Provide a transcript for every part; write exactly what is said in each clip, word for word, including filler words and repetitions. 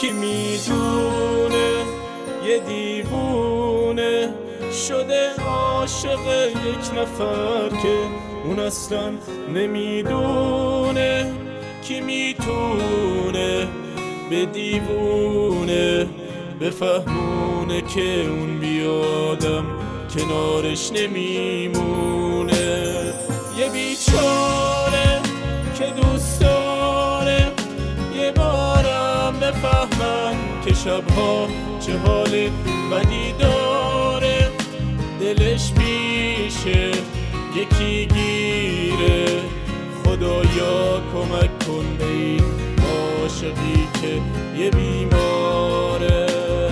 کی میدونه یه دیوونه شده عاشق یک نفر که اون اصلا نمیدونه. کی میتونه به دیوونه بفهمونه که اون بیادم کنارش نمیمونه. یه بیچاره که دوست داره یه بارم بفهمن که شبها چه حال بدی داره. دلش پیشه یکی گیره، خدایا کمک کن به این عاشقی که یه بیماره.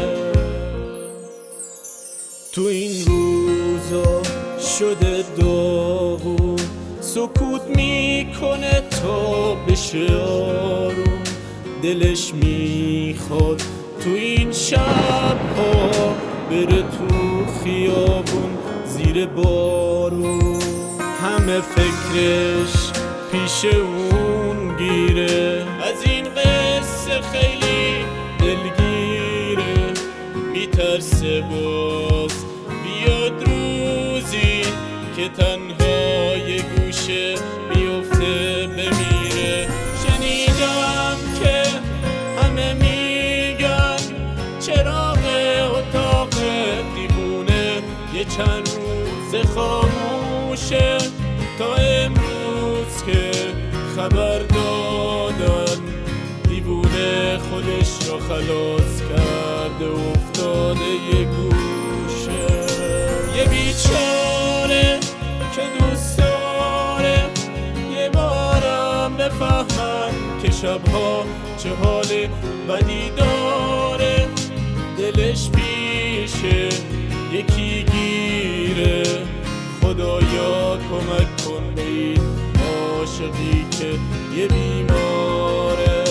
تو این روزا شده داغون، سکوت میکنه تا بشه آروم. دلش میخواد تو این شبها بره تو خیابون زیر بارون. همه فکرش پیش اون گیره، از این قصه خیلی دلگیره. میترسه باز بیاد روزی که تنها یه گوشه بیفته بمیره. شنیدم که همه میگن چراغ اتاق دیوونه یه چند روز خاموشه، تا امروز که خبر دادن دیوونه خودش را خلاص کرده افتاده یه گوشه. یه بیچاره که دوست داره یه بارم بفهمن که شبها چه حال بدی داره. دلش پیشه یکی گیره، خدایا کمک کن به این عاشقی که یه بیماره.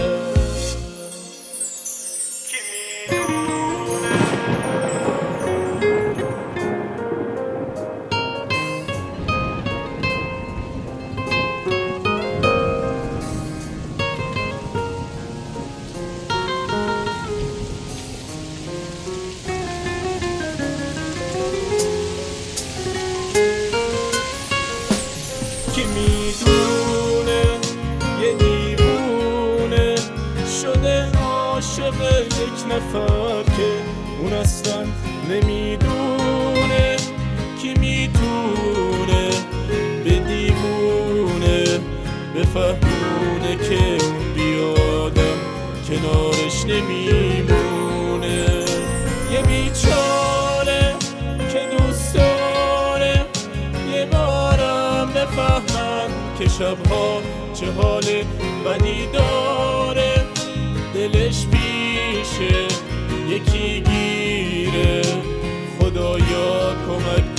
کی میدونه یه دیوونه شده عاشق یک نفر که اون اصلا نمیدونه. کی میتونه به دیوونه بفهمونه که اون بیادم کنارش نمیمونه. یه بیچاره که دوست داره یه بارم بفهمن که شبها چه حال بدی داره. دلش پیشه یکی گیره، خدایا کمک